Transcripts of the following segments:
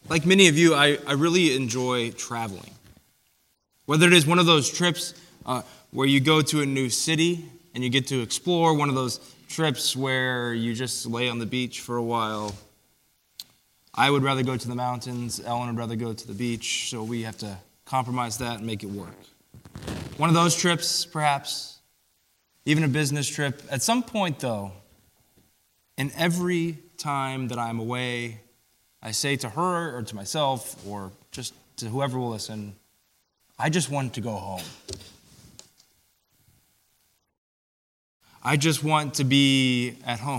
Like many of you, I really enjoy traveling. Whether it is one of those trips where you go to a new city and you get to explore, one of those trips where you just lay on the beach for a while. I would rather go to the mountains. Ellen would rather go to the beach, so we have to compromise that and make it work. One of those trips, perhaps, even a business trip. At some point, though, and every time that I'm away, I say to her or to myself or just to whoever will listen, I just want to go home. I just want to be at home.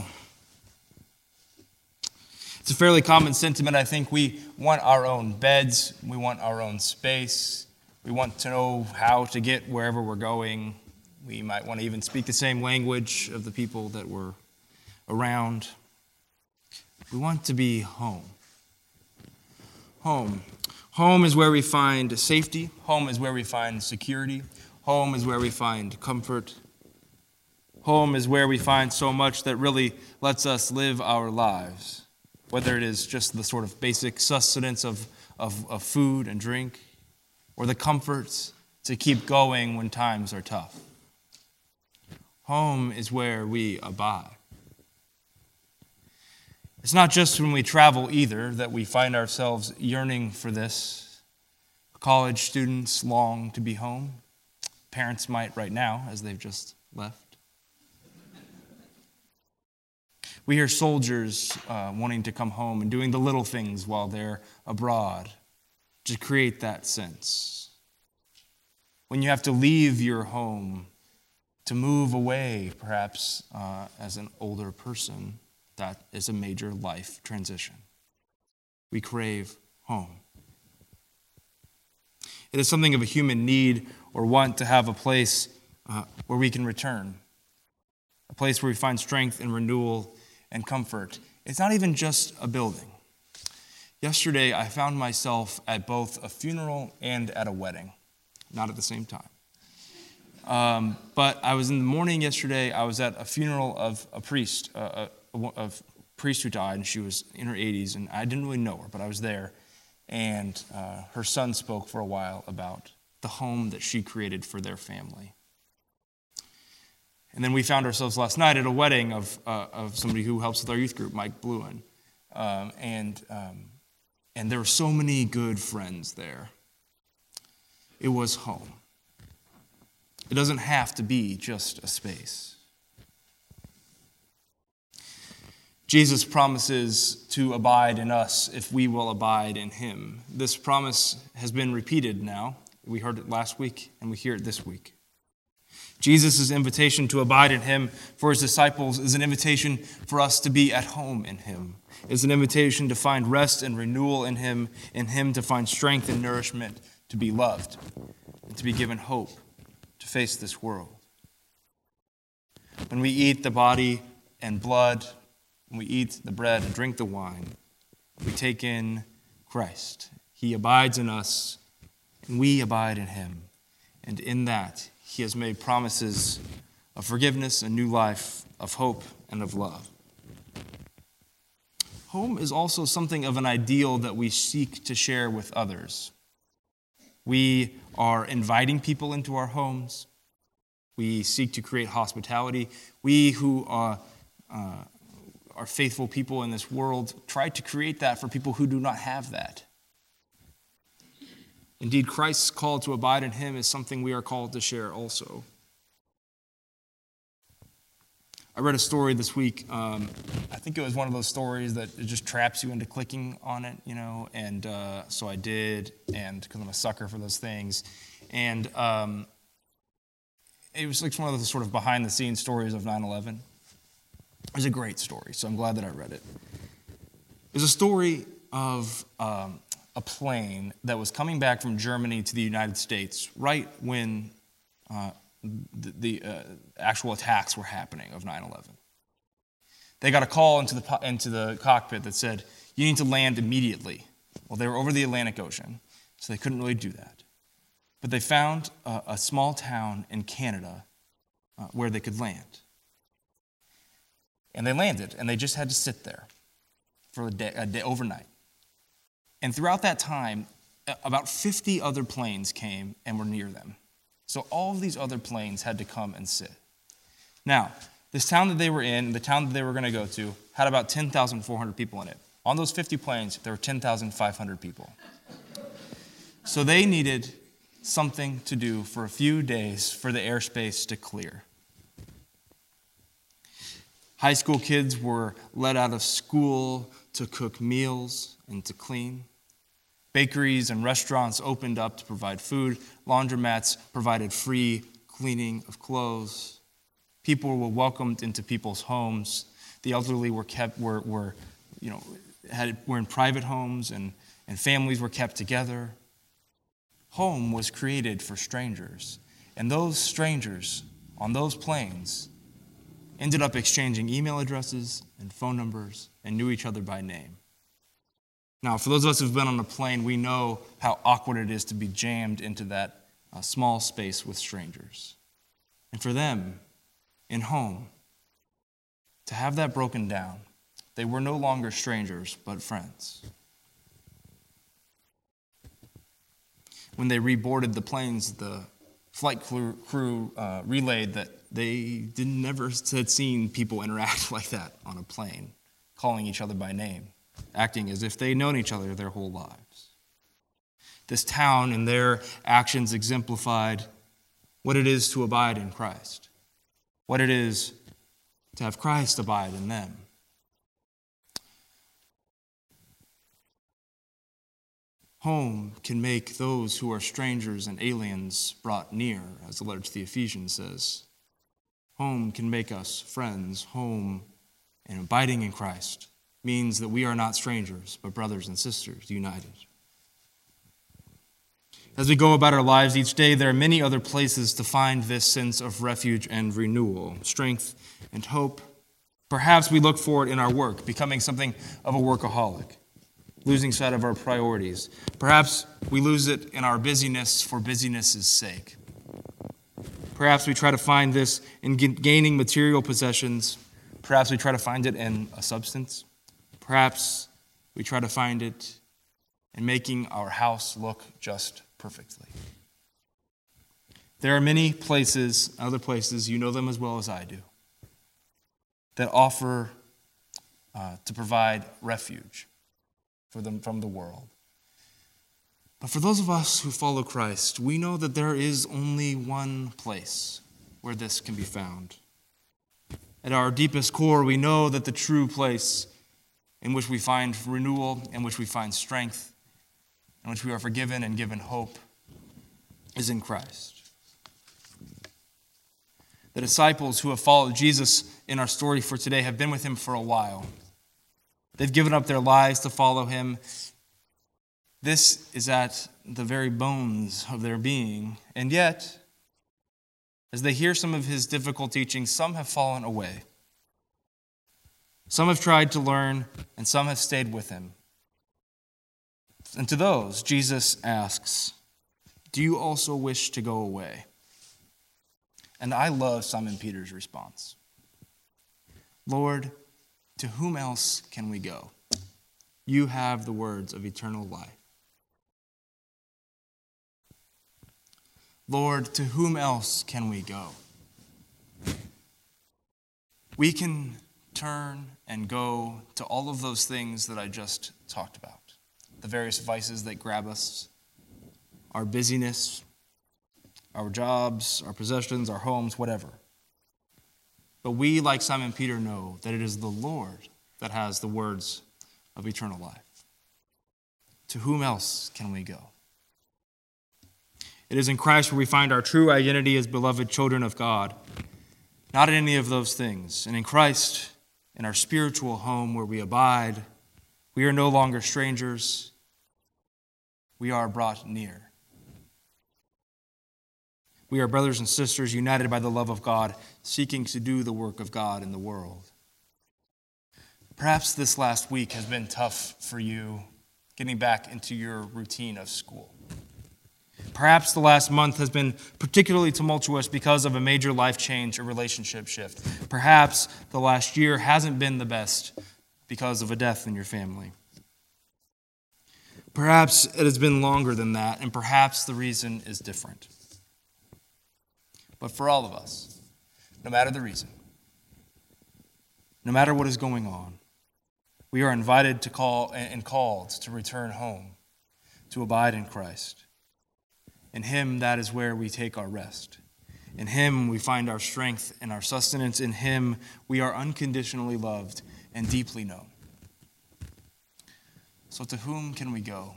It's a fairly common sentiment. I think we want our own beds. We want our own space. We want to know how to get wherever we're going. We might want to even speak the same language of the people that we're around. We want to be home. Home. Home is where we find safety. Home is where we find security. Home is where we find comfort. Home is where we find so much that really lets us live our lives, whether it is just the sort of basic sustenance of food and drink, or the comforts to keep going when times are tough. Home is where we abide. It's not just when we travel either that we find ourselves yearning for this. College students long to be home. Parents might right now, as they've just left. We hear soldiers wanting to come home and doing the little things while they're abroad to create that sense. When you have to leave your home to move away, perhaps as an older person, that is a major life transition. We crave home. It is something of a human need or want to have a place where we can return, a place where we find strength and renewal and comfort. It's not even just a building. Yesterday, I found myself at both a funeral and at a wedding, not at the same time. But I was in the morning yesterday, I was at a funeral of a priest, a priest who died, and she was in her 80s, and I didn't really know her, but I was there, and her son spoke for a while about the home that she created for their family. And then we found ourselves last night at a wedding of somebody who helps with our youth group, Mike Bluen, and there were so many good friends there. It was home. It doesn't have to be just a space. Jesus promises to abide in us if we will abide in him. This promise has been repeated now. We heard it last week, and we hear it this week. Jesus' invitation to abide in him for his disciples is an invitation for us to be at home in him. It's an invitation to find rest and renewal in him to find strength and nourishment, to be loved, and to be given hope to face this world. When we eat the body and blood, when we eat the bread and drink the wine, we take in Christ. He abides in us, and we abide in him. And in that, he has made promises of forgiveness, a new life, of hope, and of love. Home is also something of an ideal that we seek to share with others. We are inviting people into our homes. We seek to create hospitality. We who are faithful people in this world try to create that for people who do not have that. Indeed, Christ's call to abide in him is something we are called to share also. I read a story this week. I think it was one of those stories that it just traps you into clicking on it, and so I did, and because I'm a sucker for those things. And it was like one of those sort of behind-the-scenes stories of 9/11. It was a great story, so I'm glad that I read it. It was a story of a plane that was coming back from Germany to the United States right when the actual attacks were happening of 9/11. They got a call into the cockpit that said, "You need to land immediately." Well, they were over the Atlantic Ocean, so they couldn't really do that. But they found a small town in Canada where they could land. And they landed, and they just had to sit there for a day overnight. And throughout that time, about 50 other planes came and were near them. So all of these other planes had to come and sit. Now, this town that they were in, the town that they were going to go to, had about 10,400 people in it. On those 50 planes, there were 10,500 people. So they needed something to do for a few days for the airspace to clear. High school kids were let out of school to cook meals and to clean. Bakeries and restaurants opened up to provide food. Laundromats provided free cleaning of clothes. People were welcomed into people's homes. The elderly were in private homes, and families were kept together. Home was created for strangers, and those strangers on those planes ended up exchanging email addresses and phone numbers and knew each other by name. Now, for those of us who've been on a plane, we know how awkward it is to be jammed into that small space with strangers. And for them, in home, to have that broken down, they were no longer strangers, but friends. When they reboarded the planes, the flight crew relayed that they never had seen people interact like that on a plane, calling each other by name, acting as if they'd known each other their whole lives. This town and their actions exemplified what it is to abide in Christ, what it is to have Christ abide in them. Home can make those who are strangers and aliens brought near, as the letter to the Ephesians says. Home can make us friends. Home and abiding in Christ means that we are not strangers, but brothers and sisters united. As we go about our lives each day, there are many other places to find this sense of refuge and renewal, strength and hope. Perhaps we look for it in our work, becoming something of a workaholic, losing sight of our priorities. Perhaps we lose it in our busyness for busyness' sake. Perhaps we try to find this in gaining material possessions. Perhaps we try to find it in a substance. Perhaps we try to find it in making our house look just perfectly. There are many places, other places, you know them as well as I do, that offer to provide refuge for them from the world. But for those of us who follow Christ, we know that there is only one place where this can be found. At our deepest core, we know that the true place in which we find renewal, in which we find strength, in which we are forgiven and given hope, is in Christ. The disciples who have followed Jesus in our story for today have been with him for a while. They've given up their lives to follow him. This is at the very bones of their being. And yet, as they hear some of his difficult teachings, some have fallen away. Some have tried to learn, and some have stayed with him. And to those, Jesus asks, "Do you also wish to go away?" And I love Simon Peter's response. "Lord, to whom else can we go? You have the words of eternal life." Lord, to whom else can we go? We can turn and go to all of those things that I just talked about. The various vices that grab us, our busyness, our jobs, our possessions, our homes, whatever. But we, like Simon Peter, know that it is the Lord that has the words of eternal life. To whom else can we go? It is in Christ where we find our true identity as beloved children of God, not in any of those things. And in Christ, in our spiritual home where we abide, we are no longer strangers. We are brought near. We are brothers and sisters united by the love of God, seeking to do the work of God in the world. Perhaps this last week has been tough for you, getting back into your routine of school. Perhaps the last month has been particularly tumultuous because of a major life change or relationship shift. Perhaps the last year hasn't been the best because of a death in your family. Perhaps it has been longer than that, and perhaps the reason is different. But for all of us, no matter the reason, no matter what is going on, we are invited to call and called to return home, to abide in Christ. In him, that is where we take our rest. In him, we find our strength and our sustenance. In him, we are unconditionally loved and deeply known. So to whom can we go?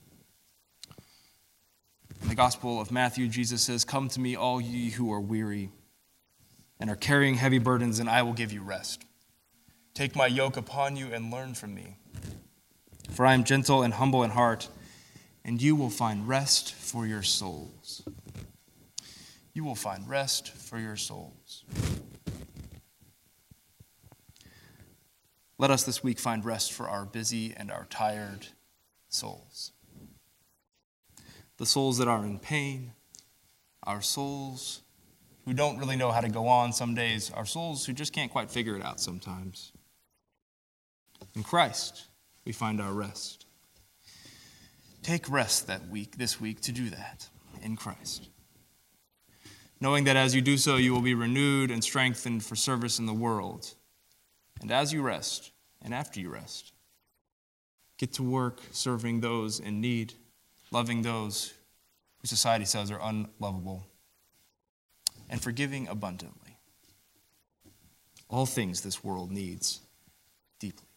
In the Gospel of Matthew, Jesus says, "Come to me, all ye who are weary and are carrying heavy burdens, and I will give you rest. Take my yoke upon you and learn from me. For I am gentle and humble in heart, and you will find rest for your souls." You will find rest for your souls. Let us this week find rest for our busy and our tired souls. The souls that are in pain, our souls who don't really know how to go on some days, our souls who just can't quite figure it out sometimes. In Christ, we find our rest. Take rest this week to do that in Christ. Knowing that as you do so, you will be renewed and strengthened for service in the world. And as you rest, and after you rest, get to work serving those in need, loving those who society says are unlovable, and forgiving abundantly. All things this world needs deeply.